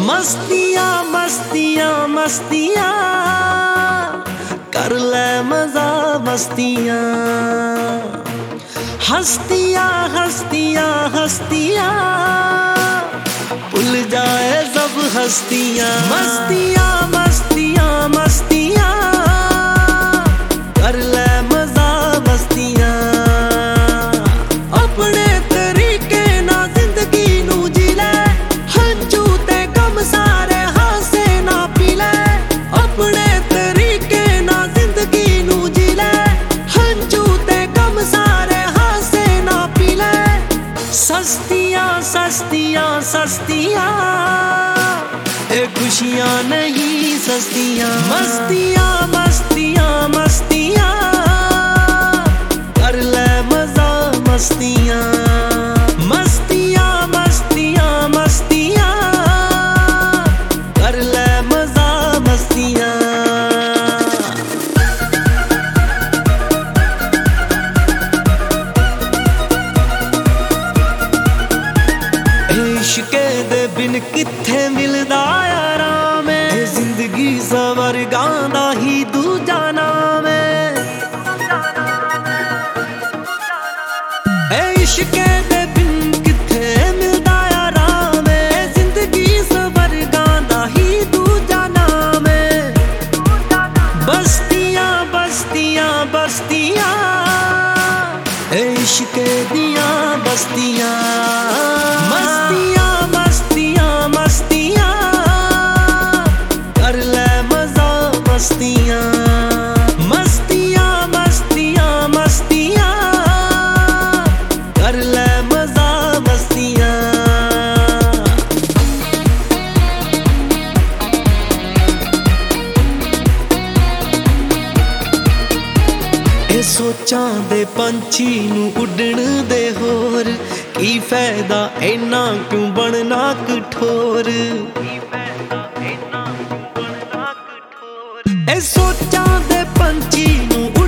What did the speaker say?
मस्तियां मस्तियां मस्तियां कर ले मजा मस्तियां हस्तियां हस्तियां हस्तियां भूल जाए सब हस्तियां मस्तियां मस्तियां मस्तियां कर ले मजा मस्तियां अपने तरीके ना जिंदगी नू जी ले हंझू ते गम सारे हासे ना पी ले अपने तरीके ना जिंदगी नू जी ले हंझू ते गम सारे हासे ना पी ले सस्तियां सस्तियां सस्तियां ये खुशियां नहीं सस्तियां मस्तियां मस्तियां मस्तियां कर ले मजा मस्तियां मस्तियां मस्तियां मस्तियां कर ले मजा मस्तियां इश्के दे बिन किथे मिलदा आराम है जिंदगी स्वर्गां दा ही दूजा नाम है इश्के दे बिन किथे मिलदा आराम है जिंदगी स्वर्गां दा ही दूजा नाम है बस्तियां बस्तियां बस्तियां इश्के दियां बस्तियां मस्तियां मस्तियां मस्तियां कर ले मजा मस्तियां मस्तियां मस्तियां मस्तियां कर ले मजा मस्तियां सोचां दे पंछी नू उड़न दे होर की फायदा इन्ना क्यों बनना कठोर सोचां दे पंछी नू